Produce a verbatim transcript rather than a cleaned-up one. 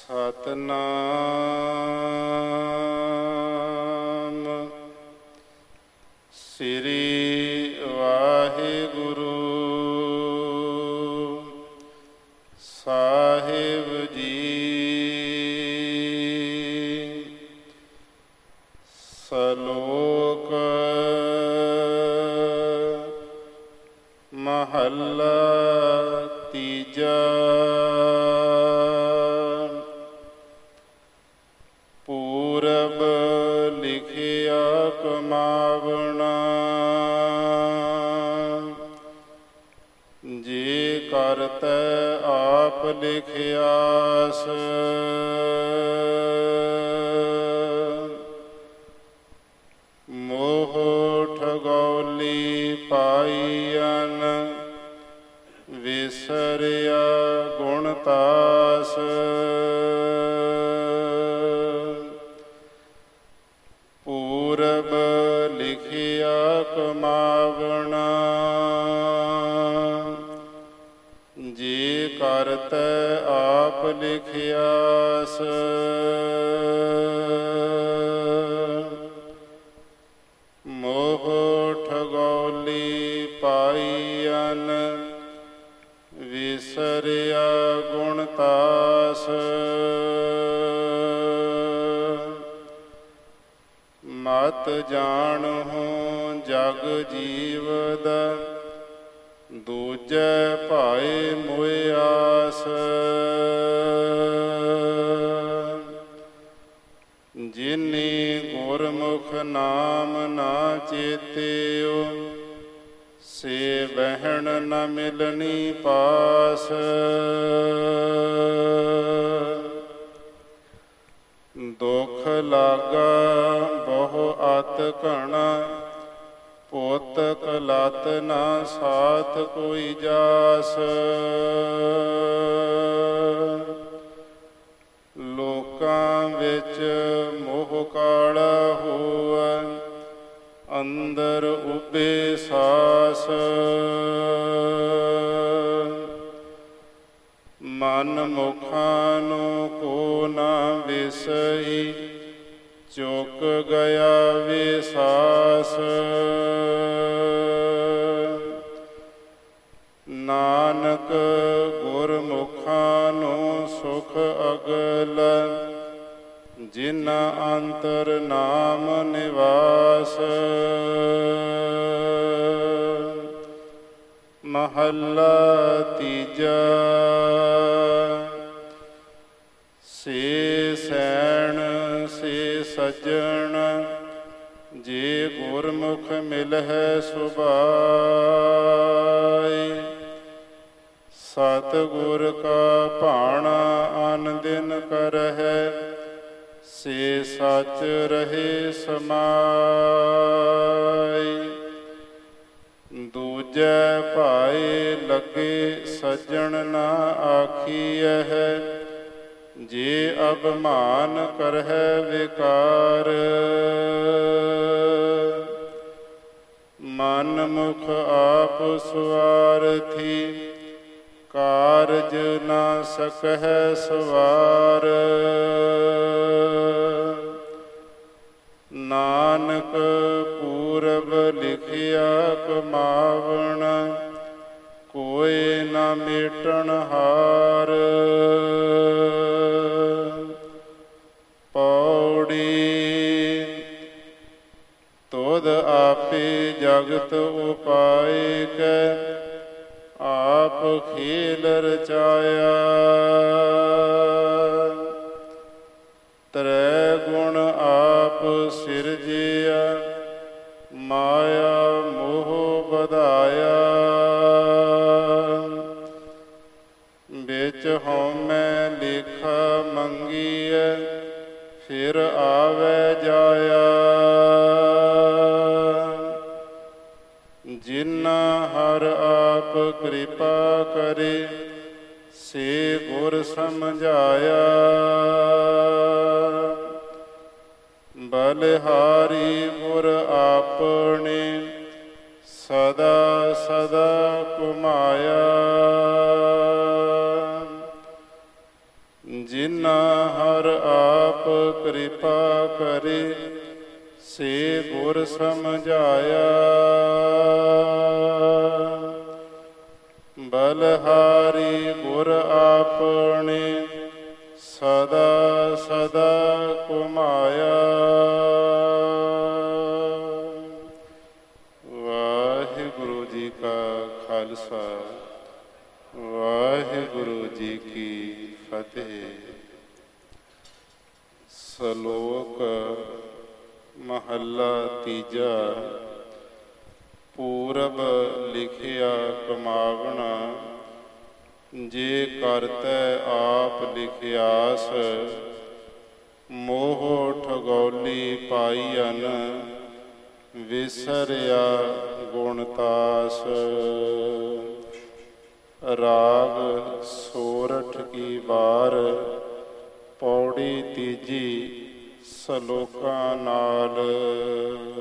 ਸਤਿਨਾਮ ਸ੍ਰੀ ਵਾਹਿਗੁਰੂ ਸਾਹਿਬ ਜੀ। ਸਲੋਕ ਮਹੱਲਾ ਤੀਜਾ। ਪੂਰਬ ਲਿਖਿਆ ਕਮਾਵਣਾ, ਜੇ ਕਰਤੈ ਆਪ ਲਿਖਿਆਸ। ਮੋਹ ਠਗੌਲੀ ਪਾਈਅਨ, ਵਿਸਰਿਆ ਗੁਣ ਤਾਸ। ਪੂਰਬ ਲਿਖਿਆ ਕਮਾਵਣਾ, ਜੇ ਕਰਤੈ ਆਪ ਲਿਖਿਆਸ। ਮੋਹ ਠਗੌਲੀ ਪਾਈਅਨ, ਵਿਸਰਿਆ ਗੁਣ ਤਾਸ। ਮਤ ਜਾਣਹੁ ਜਗ ਜੀਵਦ, ਦੂਜੈ ਭਾਏ ਮੋਹਿ ਆਸ। ਜਿਨੀ ਗੁਰਮੁਖ ਨਾਮ ਨਾ ਚੇਤਿਓ, ਸੇ ਬਹਿਣ ਨ ਮਿਲਣੀ ਪਾਸ। ਦੁਖ ਲਾਗਾ ਬਹੁ ਅਤ ਘਣਾ, ਪੁੱਤ ਕਲਤ ਨਾ ਸਾਥ ਕੋਈ ਜਾਸ। ਲੋਕਾਂ ਵਿੱਚ ਮੋਹ ਕਾਲਾ ਹੋਵੈ, ਅੰਦਰ ਉਬੇ ਸਾਸ। ਮਨ ਮੁਖਾਂ ਨੂੰ ਕੋ ਨਾ ਵਿਸਈ, ਚੁੱਕ ਗਿਆ ਵਿਸਾਸ। ਨਾਨਕ ਗੁਰਮੁਖਾਂ ਨੂੰ ਸੁਖ ਅਗਲ, ਜਿਨ੍ਹਾਂ ਅੰਤਰ ਨਾਮ ਨਿਵਾਸ। ਮਹੱਲਾ ਤੀਜਾ। ਸੇ ਸੈਣ ਸੇ ਸੱਜਣ, ਜੇ ਗੁਰਮੁਖ ਮਿਲਹਿ ਸੁਭਾਈ। ਸਤਿਗੁਰ ਕਾ ਭਾਣਾ ਅਨ ਦਿਨ ਕਰਹਿ, ਸੇ ਸੱਚ ਰਹੇ ਸਮਾਈ। ਦੂਜੈ ਭਾਏ ਲੱਗੇ ਸੱਜਣ ਨਾ ਆਖੀਐ, ਜੇ ਅਭਿਮਾਨ ਕਰਹਿ ਵਿਕਾਰ। ਮਨ ਮੁਖ ਆਪ ਸੁਆਰਥੀ, ਕਾਰਜ ਨਾ ਸਕਹਿ ਸਵਾਰ। ਨਾਨਕ ਪੂਰਬ ਲਿਖਿਆ ਕਮਾਵਣਾ, ਕੋਇ ਨਾ ਮੇਟਣ ਹਾਰ। ਪੌੜੀ। ਤੁਧ ਆਪੇ ਜਗਤ ਉਪਾਇਕੈ, ਆਪ ਖੇਲ ਰਚਾਇਆ। ਤ੍ਰੈ ਗੁਣ ਆਪ ਸਿਰਜਿਆ, ਮਾਇਆ ਮੋਹ ਵਧਾਇਆ। ਵਿੱਚ ਹਉਮੈ ਲੇਖਾ ਮੰਗੀਐ, ਫਿਰ ਆਵੈ ਜਾਇਆ। ਜਿਨਾ ਹਰ ਆਪ ਕਿਰਪਾ ਕਰੇ, ਸੇ ਗੁਰ ਸਮਝਾਇਆ। ਬਲਿਹਾਰੀ ਗੁਰ ਆਪਣੇ, ਸਦਾ ਸਦਾ ਘੁਮਾਇਆ। ਜਿਨਾ ਹਰ ਆਪ ਕਿਰਪਾ ਕਰੇ ਸੇ ਗੁਰ ਸਮਝਾਇਆ। ਬਲਹਾਰੀ ਗੁਰ ਆਪਣੇ ਸਦਾ ਸਦਾ ਘੁਮਾਇਆ। ਵਾਹਿਗੁਰੂ ਜੀ ਕਾ ਖਾਲਸਾ, ਵਾਹਿਗੁਰੂ ਜੀ ਕੀ ਫਤਿਹ। ਸ਼ਲੋਕ ਮਹੱਲਾ ਤੀਜਾ। ਪੂਰਬ ਲਿਖਿਆ ਕਮਾਵਣਾ, ਜੇ ਕਰਤੈ ਆਪ ਲਿਖਿਆਸ। ਮੋਹ ਠਗੌਲੀ ਪਾਈਅਨ, ਵਿਸਰਿਆ ਗੁਣਤਾਸ। ਰਾਗ ਸੋਰਠ ਕੀ ਵਾਰ, ਪੌੜੀ ਤੀਜੀ, ਸਲੋਕਾਂ ਨਾਲ।